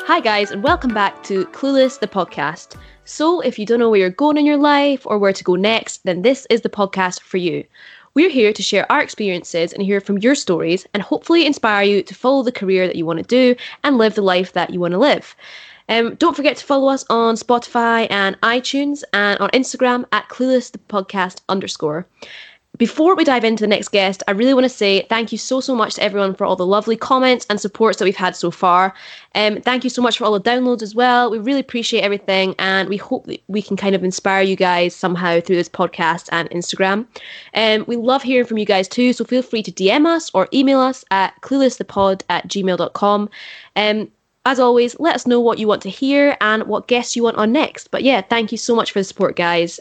Hi guys, and welcome back to Clueless, the podcast. So if you don't know where you're going in your life or where to go next, then this is the podcast for you. We're here to share our experiences and hear from your stories and hopefully inspire you to follow the career that you want to do and live the life that you want to live. Don't forget to follow us on Spotify and iTunes and on Instagram at Clueless, the podcast _. Before we dive into the next guest, I really want to say thank you so much to everyone for all the lovely comments and supports that we've had so far. Thank you so much for all the downloads as well. We really appreciate everything, and we hope that we can kind of inspire you guys somehow through this podcast and Instagram. We love hearing from you guys too, so feel free to DM us or email us at cluelessthepod@gmail.com. As always, let us know what you want to hear and what guests you want on next. But yeah, thank you so much for the support, guys.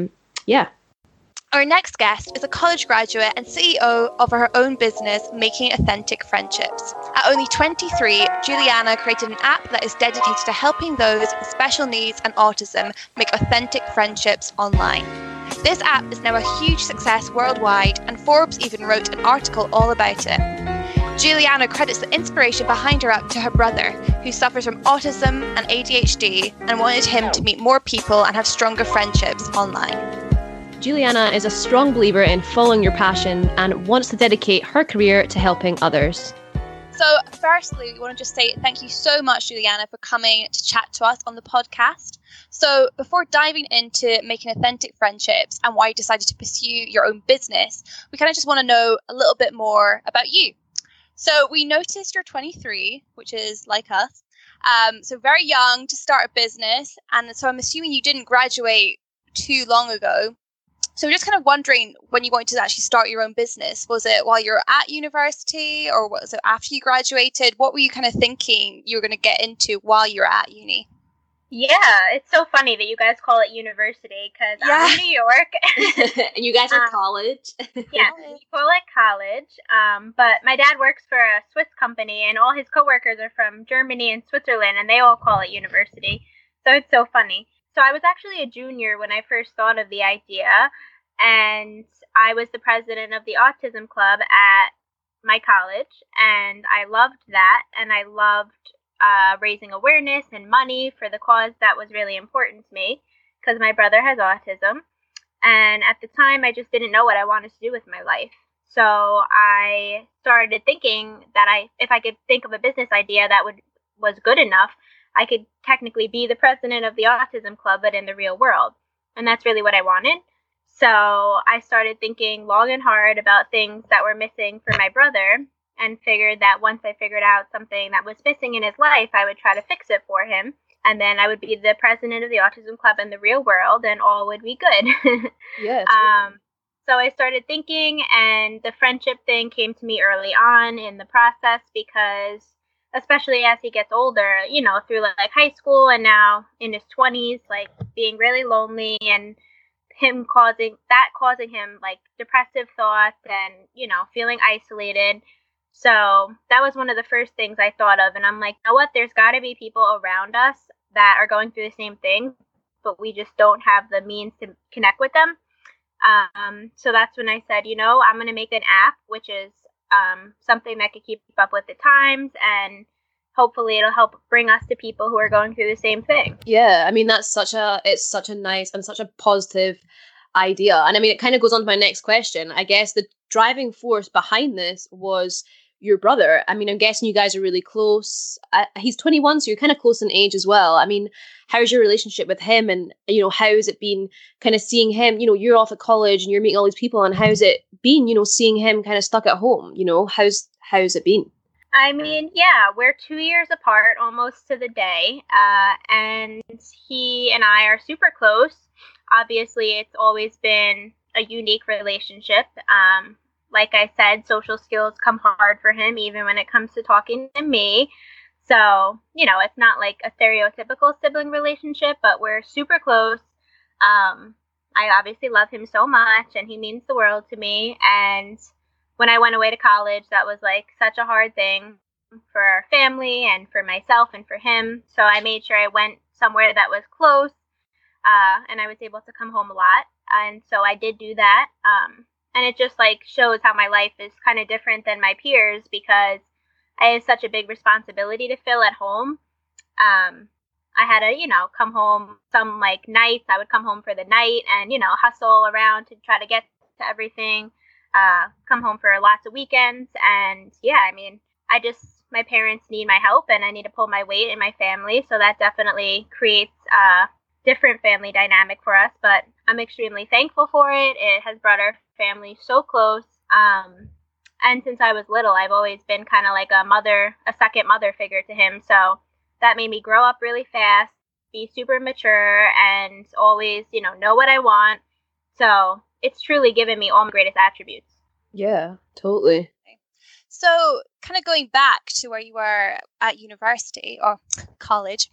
Our next guest is a college graduate and CEO of her own business, Making Authentic Friendships. At only 23, Juliana created an app that is dedicated to helping those with special needs and autism make authentic friendships online. This app is now a huge success worldwide, and Forbes even wrote an article all about it. Juliana credits the inspiration behind her app to her brother, who suffers from autism and ADHD, and wanted him to meet more people and have stronger friendships online. Juliana is a strong believer in following your passion and wants to dedicate her career to helping others. So firstly, we want to just say thank you so much, Juliana, for coming to chat to us on the podcast. So before diving into Making Authentic Friendships and why you decided to pursue your own business, we kind of just want to know a little bit more about you. So we noticed you're 23, which is like us, so very young to start a business. And so I'm assuming you didn't graduate too long ago. So we're just kind of wondering, when you wanted to actually start your own business, was it while you were at university or was it after you graduated? What were you kind of thinking you were going to get into while you were at uni? Yeah, it's so funny that you guys call it university because I'm in New York. And you guys are college. Yeah, we call it college. But my dad works for a Swiss company and all his coworkers are from Germany and Switzerland and they all call it university. So it's so funny. So I was actually a junior when I first thought of the idea, and I was the president of the autism club at my college, and I loved that, and I loved raising awareness and money for the cause that was really important to me, because my brother has autism, and at the time I just didn't know what I wanted to do with my life. So I started thinking that if I could think of a business idea that was good enough, I could technically be the president of the autism club, but in the real world. And that's really what I wanted. So I started thinking long and hard about things that were missing for my brother and figured that once I figured out something that was missing in his life, I would try to fix it for him. And then I would be the president of the autism club in the real world and all would be good. Yes. So I started thinking, and the friendship thing came to me early on in the process because especially as he gets older, through like high school and now in his 20s, like being really lonely and him causing him like depressive thoughts and, feeling isolated. So that was one of the first things I thought of. And I'm like, you know what? There's got to be people around us that are going through the same thing, but we just don't have the means to connect with them. So that's when I said, I'm going to make an app, which is something that could keep up with the times, and hopefully it'll help bring us to people who are going through the same thing. Yeah, I mean, it's such a nice and such a positive idea. And I mean, it kind of goes on to my next question. I guess the driving force behind this was your brother. I mean, I'm guessing you guys are really close. He's 21, so you're kind of close in age as well. I mean, how's your relationship with him? And, how has it been kind of seeing him, you're off at college and you're meeting all these people, and how's it been, seeing him kind of stuck at home? How's it been? I mean, yeah, we're 2 years apart almost to the day. And he and I are super close. Obviously, it's always been a unique relationship. Like I said, social skills come hard for him, even when it comes to talking to me. So, it's not like a stereotypical sibling relationship, but we're super close. I obviously love him so much, and he means the world to me. And when I went away to college, that was like such a hard thing for our family and for myself and for him. So I made sure I went somewhere that was close, and I was able to come home a lot. And so I did do that. And it just like shows how my life is kind of different than my peers, because I have such a big responsibility to fill at home. I had to, come home some like nights. I would come home for the night and, hustle around to try to get to everything. Come home for lots of weekends. And yeah, I mean, my parents need my help and I need to pull my weight in my family. So that definitely creates a different family dynamic for us. But I'm extremely thankful for it. It has brought our family so close. And since I was little, I've always been kind of like a second mother figure to him. So that made me grow up really fast, be super mature, and always, know what I want. So it's truly given me all my greatest attributes. Yeah, totally. So kind of going back to where you were at university or college,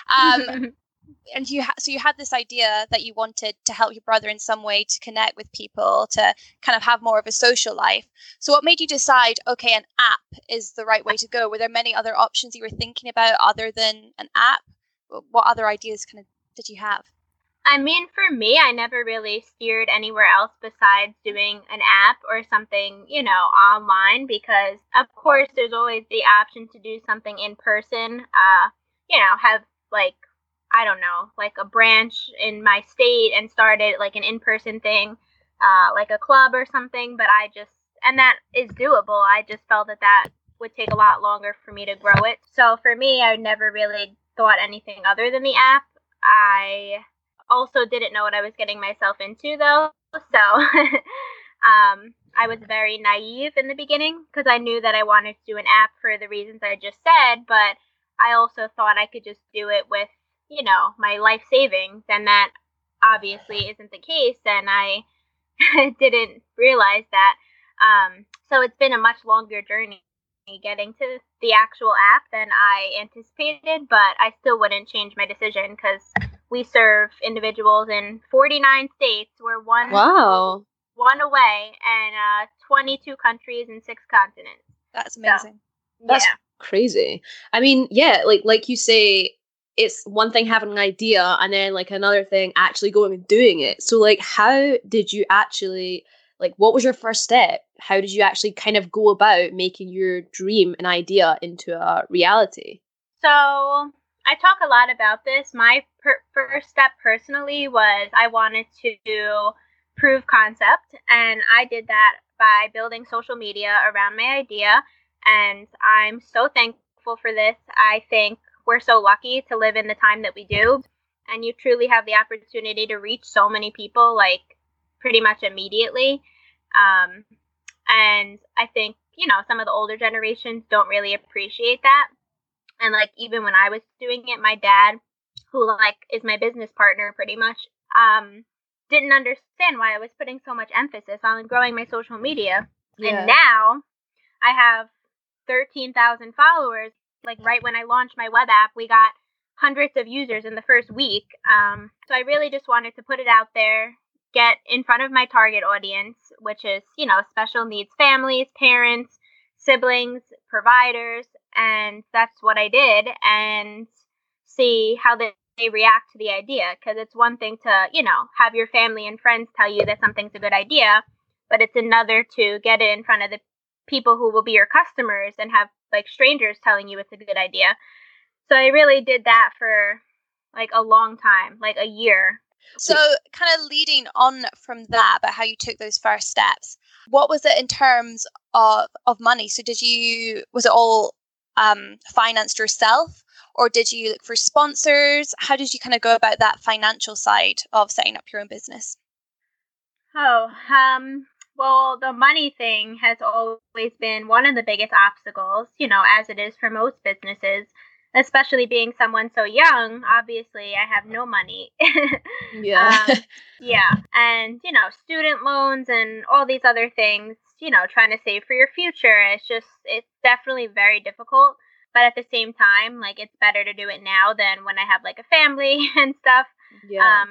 and you had this idea that you wanted to help your brother in some way to connect with people, to kind of have more of a social life. So what made you decide, okay, an app is the right way to go? Were there many other options you were thinking about other than an app? What other ideas kind of did you have? I mean, for me, I never really steered anywhere else besides doing an app or something, online, because of course there's always the option to do something in person, have like, I don't know, like a branch in my state and started like an in-person thing, like a club or something. But and that is doable. I just felt that would take a lot longer for me to grow it. So for me, I never really thought anything other than the app. I also didn't know what I was getting myself into though. So I was very naive in the beginning because I knew that I wanted to do an app for the reasons I just said, but I also thought I could just do it with my life savings, and that obviously isn't the case, and I didn't realize that. So it's been a much longer journey getting to the actual app than I anticipated, but I still wouldn't change my decision because we serve individuals in 49 states. We're one away, and 22 countries and 6 continents. That's amazing. So, That's crazy. I mean, yeah, like you say, it's one thing having an idea and then like another thing actually going and doing it. So like, how did you actually, like, what was your first step? How did you actually kind of go about making your dream and idea into a reality? So I talk a lot about this. My first step personally was I wanted to prove concept, and I did that by building social media around my idea, and I'm so thankful for this. I think we're so lucky to live in the time that we do, and you truly have the opportunity to reach so many people like pretty much immediately. And I think, some of the older generations don't really appreciate that. And like, even when I was doing it, my dad, who like is my business partner pretty much, didn't understand why I was putting so much emphasis on growing my social media. Yeah. And now I have 13,000 followers. Like right when I launched my web app, we got hundreds of users in the first week. So I really just wanted to put it out there, get in front of my target audience, which is, special needs families, parents, siblings, providers. And that's what I did, and see how they react to the idea. Because it's one thing to, have your family and friends tell you that something's a good idea, but it's another to get it in front of the people who will be your customers and have like strangers telling you it's a good idea. So I really did that for like a long time, like a year. So kind of leading on from that, about how you took those first steps, what was it in terms of money? So was it all financed yourself, or did you look for sponsors? How did you kind of go about that financial side of setting up your own business? Well, the money thing has always been one of the biggest obstacles, as it is for most businesses, especially being someone so young. Obviously, I have no money. Yeah. Yeah. And, student loans and all these other things, trying to save for your future. It's definitely very difficult. But at the same time, like, it's better to do it now than when I have like a family and stuff. Yeah.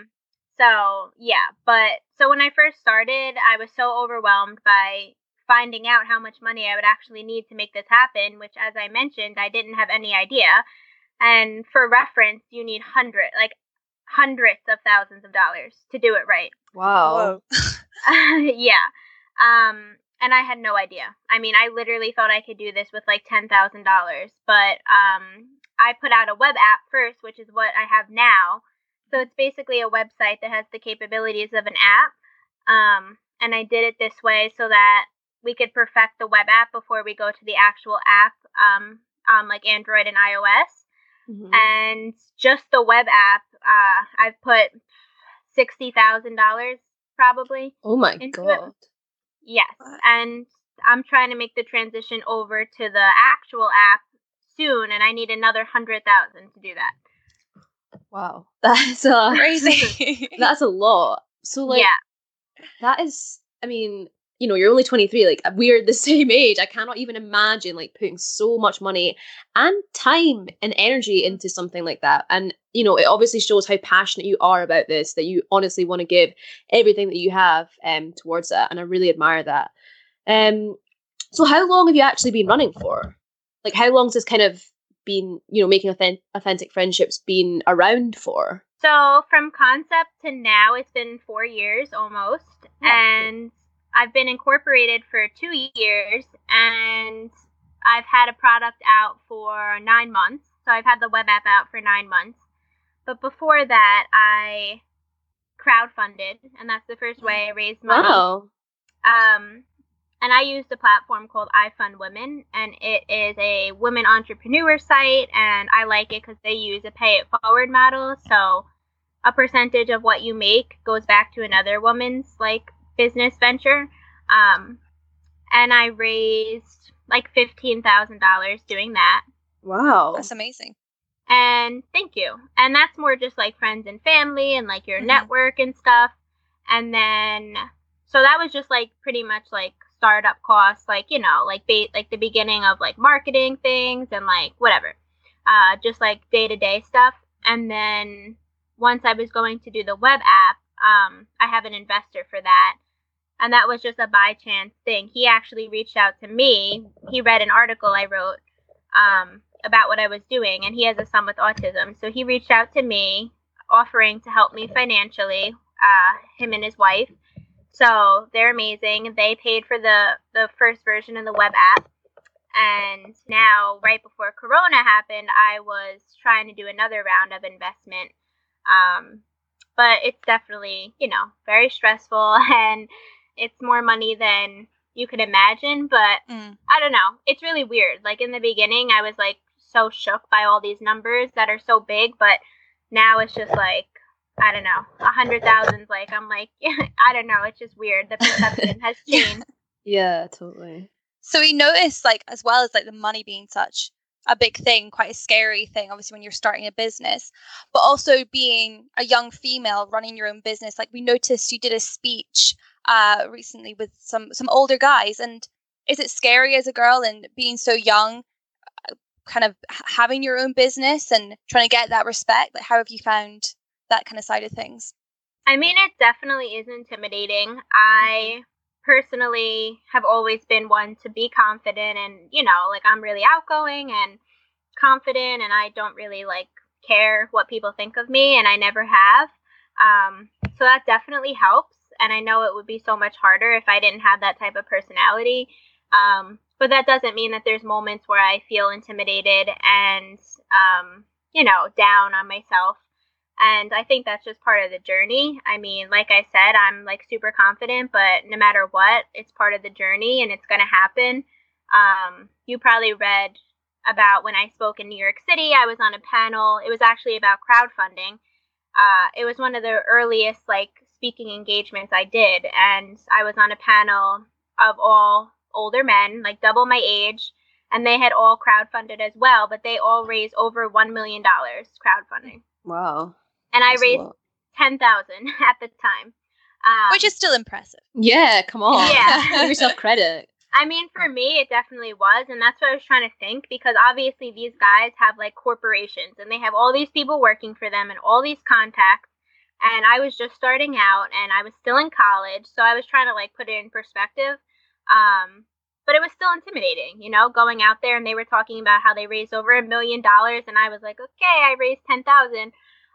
So when I first started, I was so overwhelmed by finding out how much money I would actually need to make this happen, which, as I mentioned, I didn't have any idea. And for reference, you need hundreds of thousands of dollars to do it right. Wow. Yeah. And I had no idea. I mean, I literally thought I could do this with like $10,000, but I put out a web app first, which is what I have now. So it's basically a website that has the capabilities of an app. And I did it this way so that we could perfect the web app before we go to the actual app on like Android and iOS. Mm-hmm. And just the web app, I've put $60,000 probably. Oh my God. It. Yes. And I'm trying to make the transition over to the actual app soon, and I need another 100,000 to do that. Wow. That's crazy. That's a lot. So like, yeah. That is, I mean, you know, you're only 23, like we're the same age. I cannot even imagine like putting so much money and time and energy into something like that. And, you know, it obviously shows how passionate you are about this, that you honestly want to give everything that you have towards it. And I really admire that. So how long have you actually been running for? Like, how long has this kind of been, you know, making authentic friendships been around for? So from concept to now, it's been 4 years almost. Yeah. And I've been incorporated for 2 years, and I've had a product out for 9 months. So I've had the web app out for 9 months. But before that, I crowdfunded, and that's the first way I raised money. Wow. And I used a platform called iFundWomen, and it is a women entrepreneur site, and I like it because they use a pay-it-forward model. So a percentage of what you make goes back to another woman's like business venture. And I raised like $15,000 doing that. Wow. That's amazing. And thank you. And that's more just like friends and family and like your network and stuff. And then, so that was just like pretty much like startup costs, like, you know, like like the beginning of like marketing things and like whatever, just like day-to-day stuff. And then once I was going to do the web app, I have an investor for that. And that was just a by chance thing. He actually reached out to me. He read an article I wrote about what I was doing, and he has a son with autism. So he reached out to me offering to help me financially, him and his wife. So they're amazing. They paid for the first version of the web app. And now, right before Corona happened, I was trying to do another round of investment. But it's definitely, you know, very stressful, and it's more money than you could imagine. But I don't know. It's really weird. Like in the beginning, I was like so shook by all these numbers that are so big. But now it's just like, I don't know, 100,000. Like, I'm like, I don't know. It's just weird. The perception has changed. Yeah, totally. So we noticed, like, as well as like the money being such a big thing, quite a scary thing, obviously, when you're starting a business, but also being a young female running your own business. Like, we noticed you did a speech recently with some older guys. And is it scary as a girl and being so young, kind of having your own business and trying to get that respect? Like, how have you found that kind of side of things? I mean, it definitely is intimidating. I personally have always been one to be confident, and, you know, like, I'm really outgoing and confident, and I don't really like care what people think of me, and I never have. So that definitely helps. And I know it would be so much harder if I didn't have that type of personality. But that doesn't mean that there's moments where I feel intimidated and, you know, down on myself. And I think that's just part of the journey. I mean, like I said, I'm like super confident, but no matter what, it's part of the journey and it's going to happen. You probably read about when I spoke in New York City. I was on a panel. It was actually about crowdfunding. It was one of the earliest like speaking engagements I did. And I was on a panel of all older men, like double my age. And they had all crowdfunded as well, but they all raised over $1 million crowdfunding. Wow. And I raised 10,000 at the time. Which is still impressive. Yeah, come on. Yeah. Give yourself credit. I mean, for me, it definitely was. And that's what I was trying to think, because obviously these guys have like corporations and they have all these people working for them and all these contacts. And I was just starting out and I was still in college. So I was trying to like put it in perspective. But it was still intimidating, you know, going out there, and they were talking about how they raised over $1 million. And I was like, okay, I raised 10,000.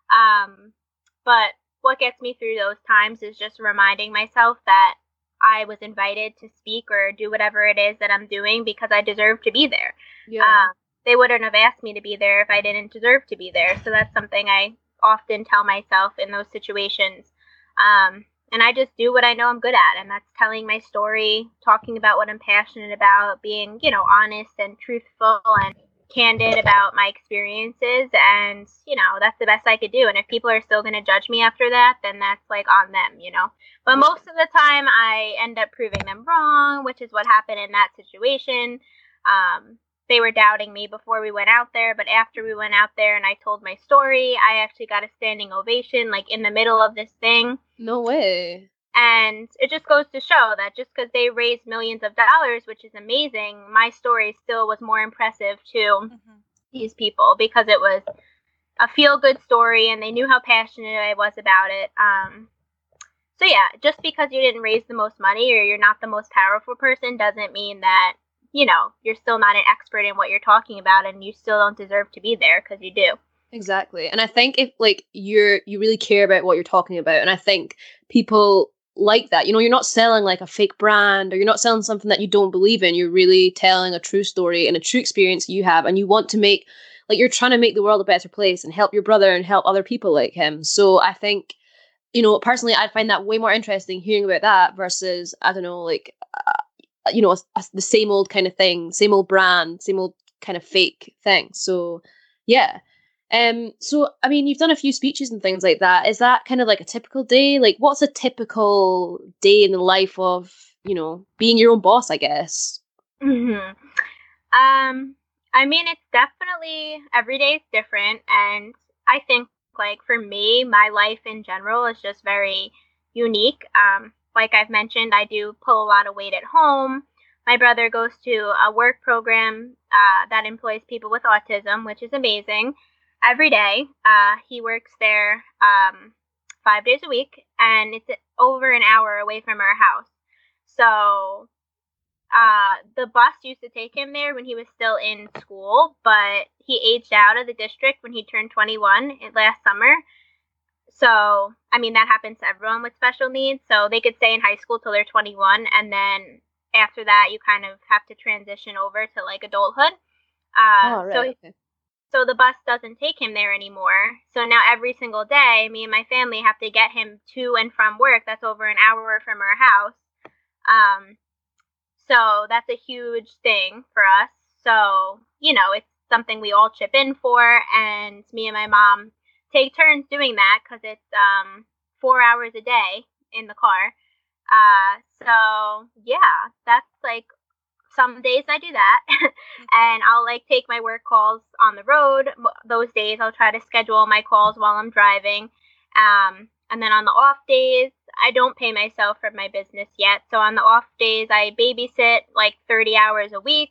But what gets me through those times is just reminding myself that I was invited to speak or do whatever it is that I'm doing because I deserve to be there. Yeah. they wouldn't have asked me to be there if I didn't deserve to be there. So that's something I often tell myself in those situations. And I just do what I know I'm good at, and that's telling my story, talking about what I'm passionate about, being, honest and truthful and candid about my experiences. And, that's the best I could do. And if people are still going to judge me after that, then that's like on them, But most of the time I end up proving them wrong, which is what happened in that situation. They were doubting me before we went out there, but after we went out there and I told my story, I actually got a standing ovation, like in the middle of this thing. No way. And it just goes to show that just because they raised millions of dollars, which is amazing, my story still was more impressive to these people because it was a feel-good story and they knew how passionate I was about it. So yeah, just because you didn't raise the most money or you're not the most powerful person doesn't mean that you're still not an expert in what you're talking about and you still don't deserve to be there, because you do. Exactly. And I think if you really care about what you're talking about, and I think people like that, you're not selling like a fake brand, or you're not selling something that you don't believe in. You're really telling a true story and a true experience you have, and you want to make, you're trying to make the world a better place and help your brother and help other people like him. So I think, personally, I find that way more interesting hearing about that versus, I don't know, the same old kind of thing, same old brand, same old kind of fake thing. So yeah. So I mean, you've done a few speeches and things like that. Is that kind of like a typical day? Like, what's a typical day in the life of, being your own boss, I guess? Mm-hmm. I mean, it's definitely, every day is different. And I think, for me, my life in general is just very unique. Like I've mentioned, I do pull a lot of weight at home. My brother goes to a work program that employs people with autism, which is amazing. Every day, he works there 5 days a week, and it's over an hour away from our house. So the bus used to take him there when he was still in school, but he aged out of the district when he turned 21 last summer. So, I mean, that happens to everyone with special needs. So they could stay in high school till they're 21, and then after that, you kind of have to transition over to adulthood. So the bus doesn't take him there anymore. So now every single day, me and my family have to get him to and from work. That's over an hour from our house. So that's a huge thing for us. So, it's something we all chip in for, and me and my mom take turns doing that because it's 4 hours a day in the car. So yeah, that's some days I do that. And I'll take my work calls on the road. Those days I'll try to schedule my calls while I'm driving. And then on the off days, I don't pay myself for my business yet. So on the off days, I babysit 30 hours a week.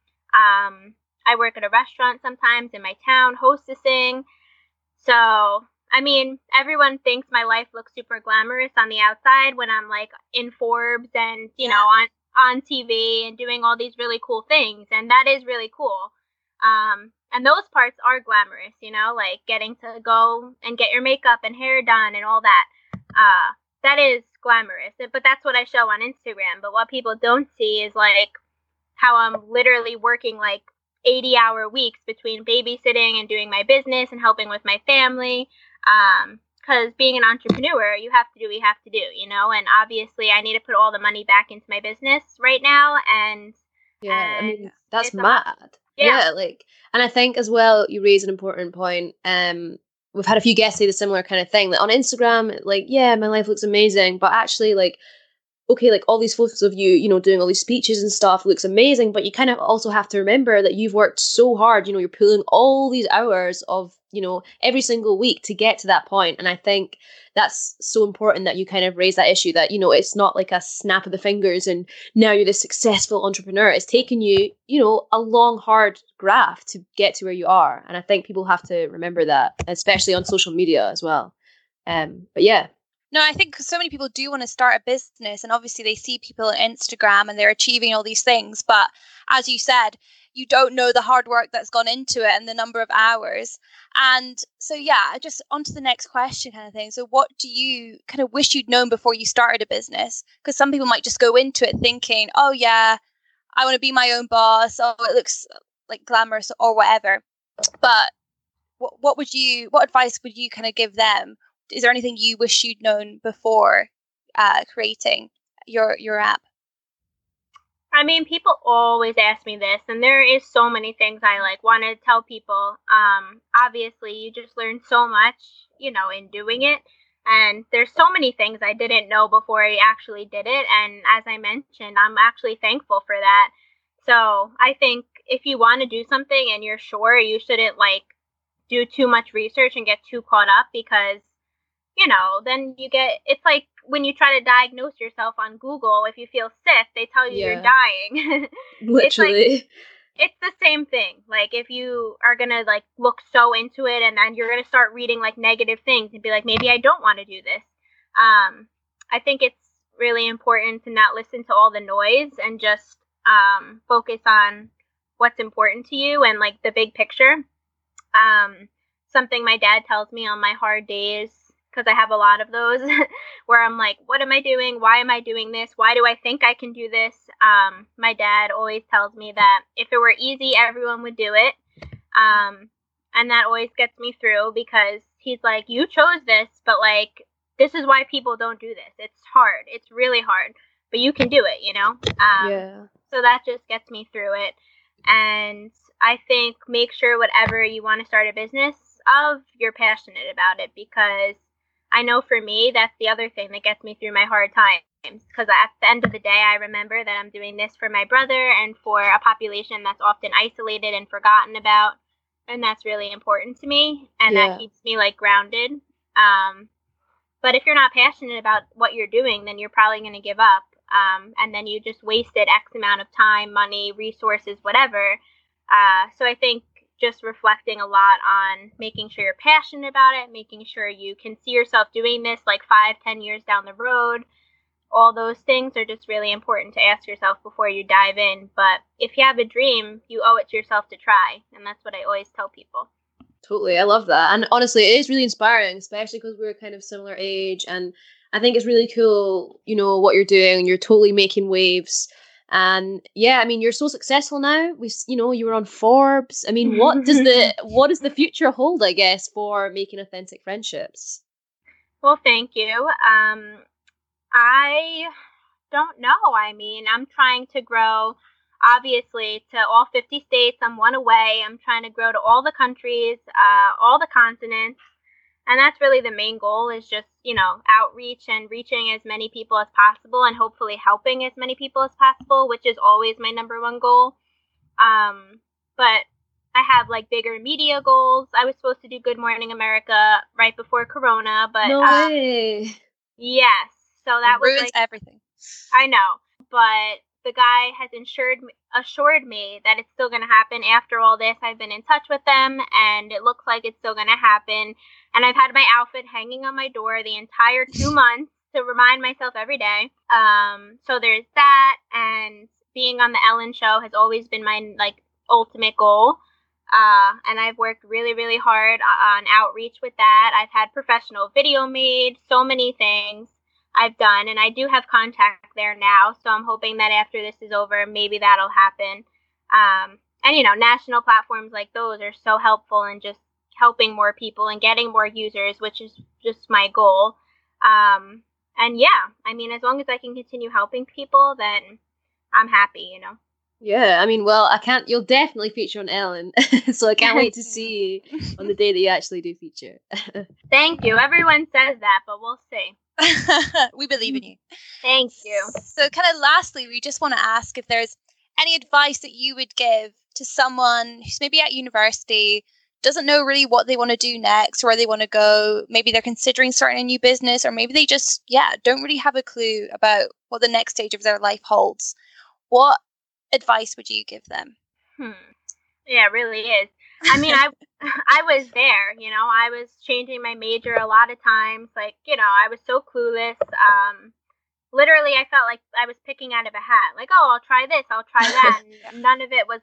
I work at a restaurant sometimes in my town, hostessing. So, I mean, everyone thinks my life looks super glamorous on the outside when I'm in Forbes and, on TV and doing all these really cool things. And that is really cool. And those parts are glamorous, getting to go and get your makeup and hair done and all that. That is glamorous. But that's what I show on Instagram. But what people don't see is how I'm literally working 80-hour weeks between babysitting and doing my business and helping with my family. Because being an entrepreneur, you have to do what you have to do, and obviously I need to put all the money back into my business right now. And I mean, that's mad. Yeah. And I think as well, you raise an important point. We've had a few guests say the similar kind of thing, that on Instagram, yeah, my life looks amazing, but actually okay, all these photos of you, doing all these speeches and stuff looks amazing, but you kind of also have to remember that you've worked so hard, you're pulling all these hours of, every single week to get to that point. And I think that's so important that you kind of raise that issue that, it's not like a snap of the fingers and now you're this successful entrepreneur. It's taken you, a long, hard graft to get to where you are. And I think people have to remember that, especially on social media as well. But yeah. No, I think so many people do want to start a business, and obviously they see people on Instagram and they're achieving all these things. But as you said, you don't know the hard work that's gone into it and the number of hours. And so, yeah, just on to the next question kind of thing. So what do you kind of wish you'd known before you started a business? Because some people might just go into it thinking, oh, yeah, I want to be my own boss. Oh, it looks like glamorous or whatever. But what advice would you kind of give them? Is there anything you wish you'd known before creating your app? I mean, people always ask me this, and there is so many things I like want to tell people. Obviously, you just learn so much, in doing it. And there's so many things I didn't know before I actually did it. And as I mentioned, I'm actually thankful for that. So I think if you want to do something and you're sure, you shouldn't do too much research and get too caught up, because then it's like when you try to diagnose yourself on Google, if you feel sick, they tell you you're dying. Literally. It's the same thing. Like, if you are going to look so into it, and then you're going to start reading negative things and be like, maybe I don't want to do this. I think it's really important to not listen to all the noise and just focus on what's important to you and the big picture. Something my dad tells me on my hard days, because I have a lot of those, where I'm like, what am I doing? Why am I doing this? Why do I think I can do this? My dad always tells me that if it were easy, everyone would do it. And that always gets me through, because he's like, you chose this, but this is why people don't do this. It's hard. It's really hard, but you can do it, Yeah. So that just gets me through it. And I think make sure whatever you want to start a business of, you're passionate about it, because I know for me, that's the other thing that gets me through my hard times, because at the end of the day, I remember that I'm doing this for my brother and for a population that's often isolated and forgotten about, and that's really important to me, and that keeps me grounded. But if you're not passionate about what you're doing, then you're probably going to give up, and then you just wasted X amount of time, money, resources, whatever. So I think just reflecting a lot on making sure you're passionate about it, making sure you can see yourself doing this 5-10 years down the road. All those things are just really important to ask yourself before you dive in. But if you have a dream, you owe it to yourself to try. And that's what I always tell people. Totally. I love that. And honestly, it is really inspiring, especially because we're kind of similar age. And I think it's really cool, what you're doing. You're totally making waves. And yeah, I mean, you're so successful now. You were on Forbes. I mean, what does the future hold, I guess, for Making Authentic Friendships? Well, thank you. I don't know. I mean, I'm trying to grow, obviously, to all 50 states. I'm one away. I'm trying to grow to all the countries, all the continents. And that's really the main goal, is just, outreach and reaching as many people as possible, and hopefully helping as many people as possible, which is always my number one goal. But I have bigger media goals. I was supposed to do Good Morning America right before Corona, but no way. Yes. So that ruins everything. I know. But the guy has assured me that it's still going to happen after all this. I've been in touch with them, and it looks like it's still going to happen. And I've had my outfit hanging on my door the entire 2 months to remind myself every day. So there's that, and being on the Ellen Show has always been my ultimate goal. And I've worked really, really hard on outreach with that. I've had professional video made, so many things I've done, and I do have contact there now, so I'm hoping that after this is over, maybe that'll happen. And national platforms like those are so helpful in just helping more people and getting more users, which is just my goal. And yeah, I mean, as long as I can continue helping people, then I'm happy, Yeah, I mean, well, you'll definitely feature on Ellen, so I can't wait to see on the day that you actually do feature. Thank you. Everyone says that, but we'll see. We believe in you. Thank you. So kind of lastly, we just want to ask if there's any advice that you would give to someone who's maybe at university, doesn't know really what they want to do next, where they want to go. Maybe they're considering starting a new business, or maybe they just, don't really have a clue about what the next stage of their life holds. What advice would you give them? Yeah, it really is. I mean, I was there, I was changing my major a lot of times. I was so clueless. Literally, I felt like I was picking out of a hat. I'll try this, I'll try that. And none of it was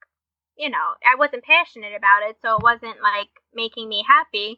I wasn't passionate about it. So it wasn't making me happy.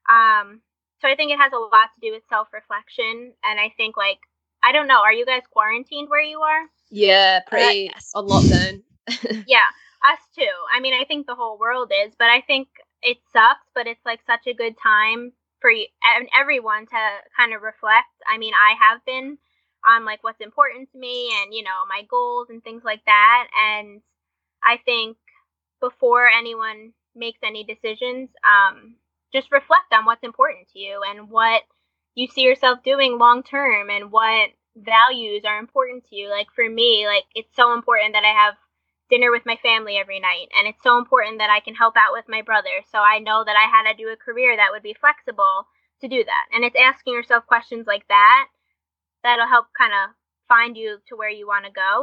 So I think it has a lot to do with self-reflection. And I think I don't know, are you guys quarantined where you are? Yeah, pretty on lockdown. Yeah. Us too. I mean, I think the whole world is, but I think it sucks, but it's like such a good time for everyone to kind of reflect. I mean, I have been on like what's important to me and, you know, my goals and things like that. And I think before anyone makes any decisions, just reflect on what's important to you and what you see yourself doing long term and what values are important to you. Like for me, like it's so important that I have dinner with my family every night, and it's so important that I can help out with my brother. So I know that I had to do a career that would be flexible to do that. And it's asking yourself questions like that that'll help kind of find you to where you want to go.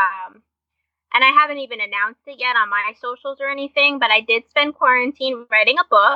And I haven't even announced it yet on my socials or anything, but I did spend quarantine writing a book.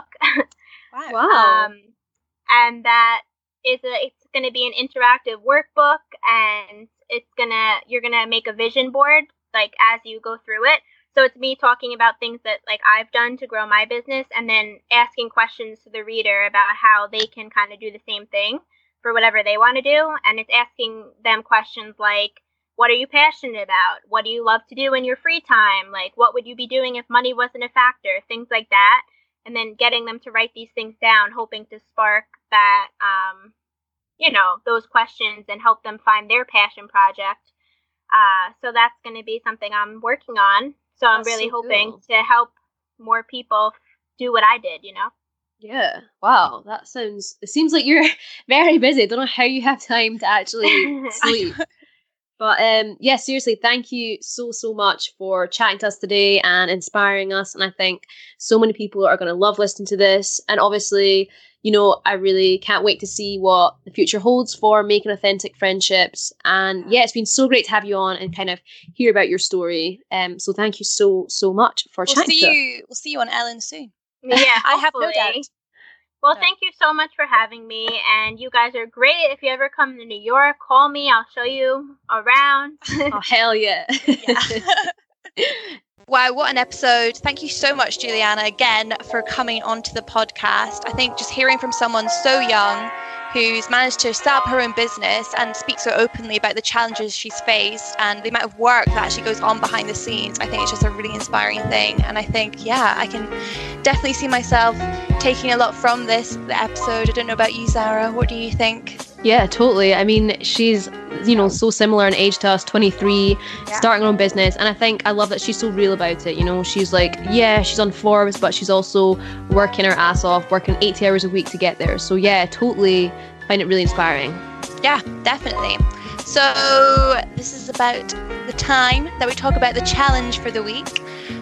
Wow. And that is it's going to be an interactive workbook, and you're going to make a vision board like as you go through it. So it's me talking about things that like I've done to grow my business, and then asking questions to the reader about how they can kind of do the same thing for whatever they want to do. And it's asking them questions like, what are you passionate about? What do you love to do in your free time? Like, what would you be doing if money wasn't a factor? Things like that. And then getting them to write these things down, hoping to spark that, you know, those questions and help them find their passion project. So that's going to be something I'm working on. So I'm really hoping to help more people do what I did, you know? Yeah. Wow. It seems like you're very busy. I don't know how you have time to actually sleep. But yeah, seriously, thank you so much for chatting to us today and inspiring us. And I think so many people are going to love listening to this. And obviously, you know, I really can't wait to see what the future holds for Making Authentic Friendships. And yeah, it's been so great to have you on and kind of hear about your story. So thank you so much for chatting to us. We'll see you on Ellen soon. Yeah, I have no doubt. Well, thank you so much for having me, and you guys are great. If you ever come to New York, call me. I'll show you around. Oh, hell yeah. Wow, what an episode. Thank you so much, Juliana, again, for coming onto the podcast. I think just hearing from someone so young who's managed to set up her own business and speak so openly about the challenges she's faced and the amount of work that actually goes on behind the scenes, I think it's just a really inspiring thing. And I think, yeah, I can definitely see myself taking a lot from the episode. I don't know about you, Zara. What do you think? Yeah, totally. I mean, she's, you know, so similar in age to us, 23, starting her own business. And I think I love that she's so real about it. You know, she's like, yeah, she's on Forbes, but she's also working her ass off, working 80 hours a week to get there. So yeah, totally find it really inspiring. Yeah, definitely. So this is about the time that we talk about the challenge for the week.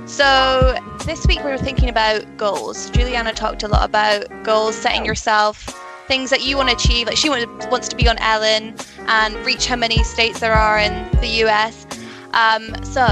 So this week we were thinking about goals. Juliana talked a lot about goals, setting yourself things that you want to achieve. Like she wants to be on Ellen and reach how many states there are in the US. So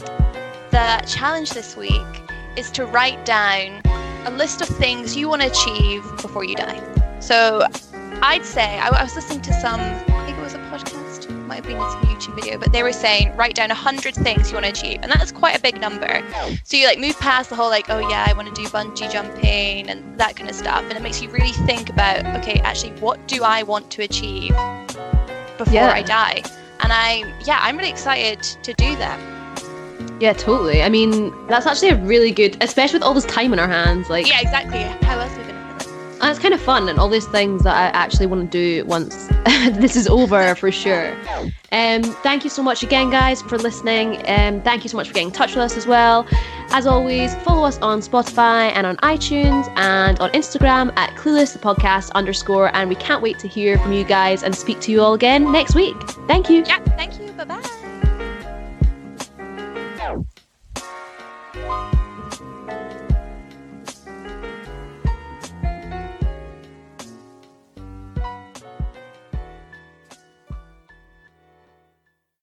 the challenge this week is to write down a list of things you want to achieve before you die. So I'd say, I was listening to I think it was a podcast, might have been some YouTube video, but they were saying write down 100 things you want to achieve, and that's quite a big number. So you like move past the whole like, oh yeah, I want to do bungee jumping and that kind of stuff, and it makes you really think about, okay, actually what do I want to achieve before I die? And I'm really excited to do that. Yeah, totally. I mean, that's actually a really good, especially with all this time in our hands. Like, yeah, exactly. How else are we going to fill it? And it's kind of fun, and all these things that I actually want to do once this is over, for sure. Thank you so much again, guys, for listening. Thank you so much for getting in touch with us as well. As always, follow us on Spotify and on iTunes and on Instagram at cluelesspodcast_, and we can't wait to hear from you guys and speak to you all again next week. Thank you. Yeah, thank you. Bye-bye.